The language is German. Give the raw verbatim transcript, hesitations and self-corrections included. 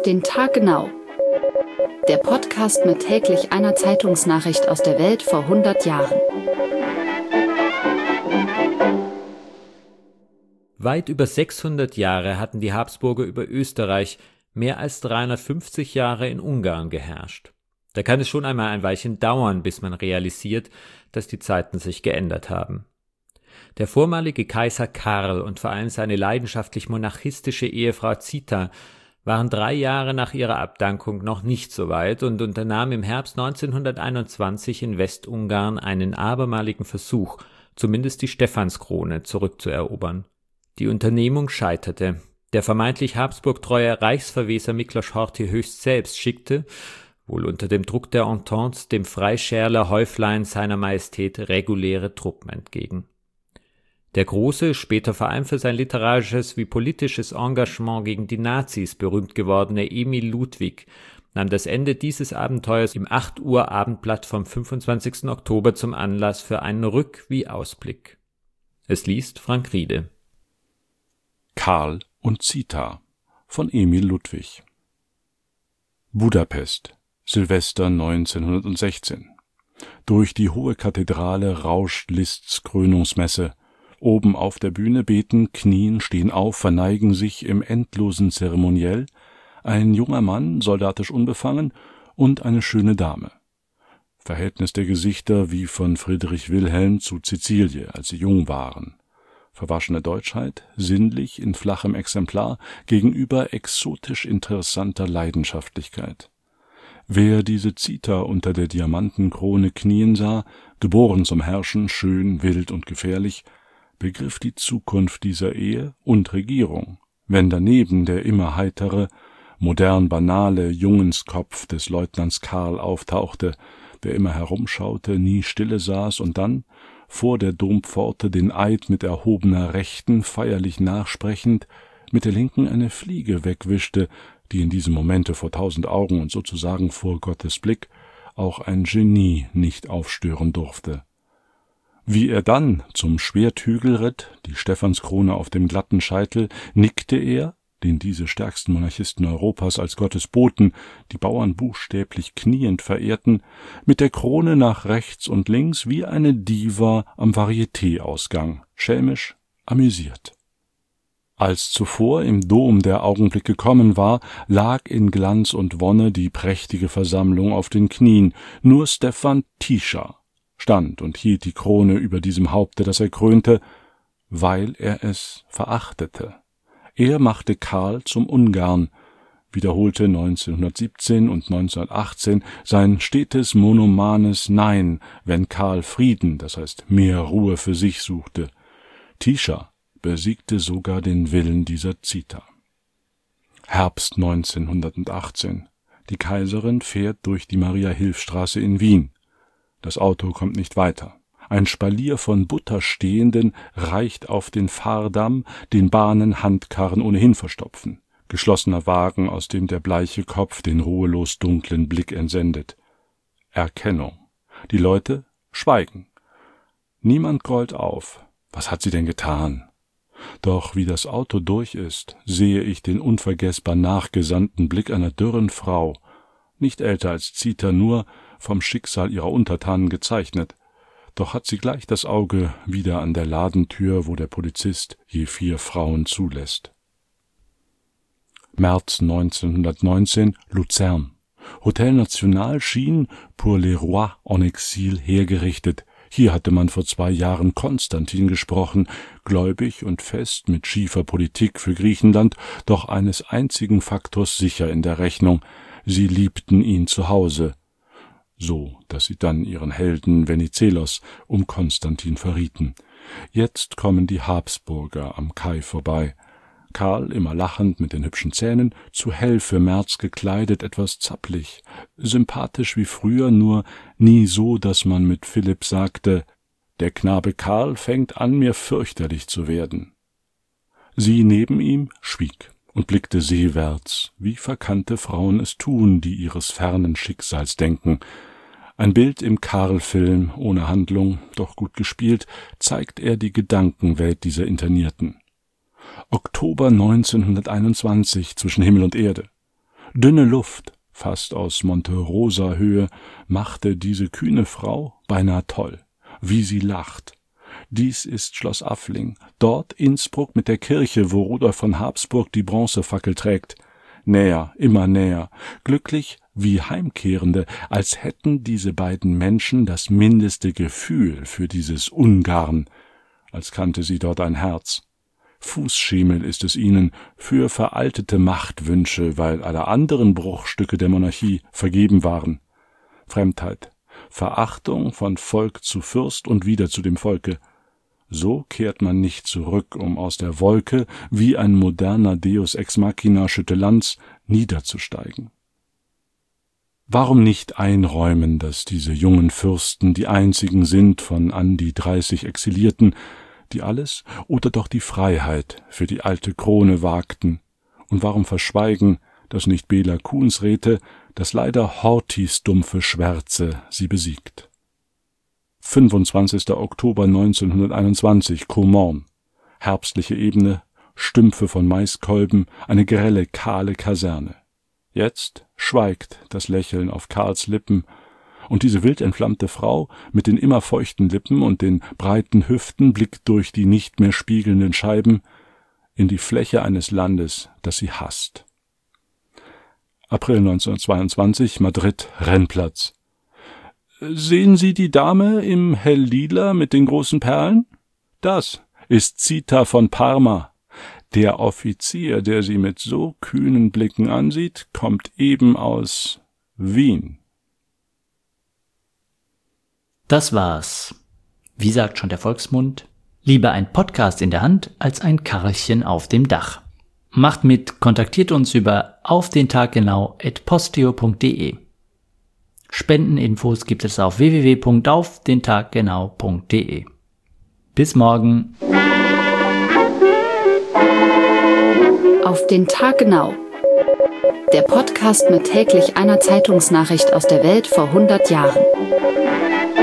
Auf den Tag genau. Der Podcast mit täglich einer Zeitungsnachricht aus der Welt vor hundert Jahren. Weit über sechshundert Jahre hatten die Habsburger über Österreich, mehr als dreihundertfünfzig Jahre in Ungarn geherrscht. Da kann es schon einmal ein Weilchen dauern, bis man realisiert, dass die Zeiten sich geändert haben. Der vormalige Kaiser Karl und vor allem seine leidenschaftlich monarchistische Ehefrau Zita waren drei Jahre nach ihrer Abdankung noch nicht so weit und unternahmen im Herbst neunzehnhunderteinundzwanzig in Westungarn einen abermaligen Versuch, zumindest die Stephanskrone zurückzuerobern. Die Unternehmung scheiterte. Der vermeintlich Habsburg-treue Reichsverweser Miklos Horthy höchst selbst schickte, wohl unter dem Druck der Entente, dem Freischärler Häuflein seiner Majestät reguläre Truppen entgegen. Der große, später vor allem für sein literarisches wie politisches Engagement gegen die Nazis berühmt gewordene Emil Ludwig nahm das Ende dieses Abenteuers im acht Uhr Abendblatt vom fünfundzwanzigsten Oktober zum Anlass für einen Rück- wie Ausblick. Es liest Frank Riede. Karl und Zita von Emil Ludwig. Budapest, Silvester neunzehnhundertsechzehn. Durch die hohe Kathedrale rauscht Liszts Krönungsmesse. Oben auf der Bühne beten, knien, stehen auf, verneigen sich im endlosen Zeremoniell ein junger Mann, soldatisch unbefangen, und eine schöne Dame. Verhältnis der Gesichter wie von Friedrich Wilhelm zu Cäcilie, als sie jung waren. Verwaschene Deutschheit, sinnlich in flachem Exemplar, gegenüber exotisch interessanter Leidenschaftlichkeit. Wer diese Zita unter der Diamantenkrone knien sah, geboren zum Herrschen, schön, wild und gefährlich, begriff die Zukunft dieser Ehe und Regierung, wenn daneben der immer heitere, modern banale Jungenskopf des Leutnants Karl auftauchte, der immer herumschaute, nie stille saß und dann, vor der Dompforte den Eid mit erhobener Rechten feierlich nachsprechend, mit der Linken eine Fliege wegwischte, die in diesem Momente vor tausend Augen und sozusagen vor Gottes Blick auch ein Genie nicht aufstören durfte. Wie er dann zum Schwerthügel ritt, die Stephanskrone auf dem glatten Scheitel, nickte er, den diese stärksten Monarchisten Europas als Gottes Boten, die Bauern buchstäblich kniend verehrten, mit der Krone nach rechts und links wie eine Diva am Varieté-Ausgang, schelmisch, amüsiert. Als zuvor im Dom der Augenblick gekommen war, lag in Glanz und Wonne die prächtige Versammlung auf den Knien, nur Stefan Tisza stand und hielt die Krone über diesem Haupte, das er krönte, weil er es verachtete. Er machte Karl zum Ungarn, wiederholte neunzehnhundertsiebzehn und neunzehnhundertachtzehn sein stetes monomanes Nein, wenn Karl Frieden, das heißt mehr Ruhe für sich suchte. Tisza besiegte sogar den Willen dieser Zita. Herbst neunzehnhundertachtzehn. Die Kaiserin fährt durch die Maria-Hilf-Straße in Wien. Das Auto kommt nicht weiter. Ein Spalier von Butterstehenden reicht auf den Fahrdamm, den Bahnen Handkarren ohnehin verstopfen. Geschlossener Wagen, aus dem der bleiche Kopf den ruhelos dunklen Blick entsendet. Erkennung. Die Leute schweigen. Niemand grollt auf. Was hat sie denn getan? Doch wie das Auto durch ist, sehe ich den unvergessbar nachgesandten Blick einer dürren Frau, nicht älter als Zita, nur vom Schicksal ihrer Untertanen gezeichnet. Doch hat sie gleich das Auge wieder an der Ladentür, wo der Polizist je vier Frauen zulässt. März neunzehnhundertneunzehn, Luzern. Hotel National schien pour les rois en exil hergerichtet. Hier hatte man vor zwei Jahren Konstantin gesprochen, gläubig und fest mit schiefer Politik für Griechenland, doch eines einzigen Faktors sicher in der Rechnung: sie liebten ihn zu Hause, so dass sie dann ihren Helden Venizelos um Konstantin verrieten. Jetzt kommen die Habsburger am Kai vorbei. Karl, immer lachend mit den hübschen Zähnen, zu hell für März gekleidet, etwas zapplig, sympathisch wie früher, nur nie so, dass man mit Philipp sagte, der Knabe Karl fängt an, mir fürchterlich zu werden. Sie neben ihm schwieg und blickte seewärts, wie verkannte Frauen es tun, die ihres fernen Schicksals denken. Ein Bild im Karl-Film, ohne Handlung, doch gut gespielt, zeigt er die Gedankenwelt dieser Internierten. Oktober neunzehnhunderteinundzwanzig, zwischen Himmel und Erde. Dünne Luft, fast aus Monte Rosa Höhe, machte diese kühne Frau beinahe toll, wie sie lacht. Dies ist Schloss Affling, dort Innsbruck mit der Kirche, wo Rudolf von Habsburg die Bronzefackel trägt. Näher, immer näher, glücklich wie Heimkehrende, als hätten diese beiden Menschen das mindeste Gefühl für dieses Ungarn, als kannte sie dort ein Herz. Fußschemel ist es ihnen für veraltete Machtwünsche, weil alle anderen Bruchstücke der Monarchie vergeben waren. Fremdheit, Verachtung von Volk zu Fürst und wieder zu dem Volke. So kehrt man nicht zurück, um aus der Wolke, wie ein moderner Deus ex machina Schütte-Lanz, niederzusteigen. Warum nicht einräumen, dass diese jungen Fürsten die einzigen sind von an die dreißig Exilierten, die alles oder doch die Freiheit für die alte Krone wagten? Und warum verschweigen, dass nicht Bela Kuhnsräte, dass leider Horthys dumpfe Schwärze sie besiegt? fünfundzwanzigster Oktober neunzehnhunderteinundzwanzig, Courmont. Herbstliche Ebene, Stümpfe von Maiskolben, eine grelle, kahle Kaserne. Jetzt schweigt das Lächeln auf Karls Lippen, und diese wild entflammte Frau mit den immer feuchten Lippen und den breiten Hüften blickt durch die nicht mehr spiegelnden Scheiben in die Fläche eines Landes, das sie hasst. April neunzehnhundertzweiundzwanzig, Madrid, Rennplatz. »Sehen Sie die Dame im Hell-Lila mit den großen Perlen? Das ist Zita von Parma. Der Offizier, der sie mit so kühnen Blicken ansieht, kommt eben aus Wien.« Das war's. Wie sagt schon der Volksmund? Lieber ein Podcast in der Hand als ein Karlchen auf dem Dach. Macht mit, kontaktiert uns über auf den Tag genau at posteo punkt de. Spendeninfos gibt es auf w w w punkt auf den tag genau punkt de. Bis morgen. Auf den Tag genau. Der Podcast mit täglich einer Zeitungsnachricht aus der Welt vor hundert Jahren.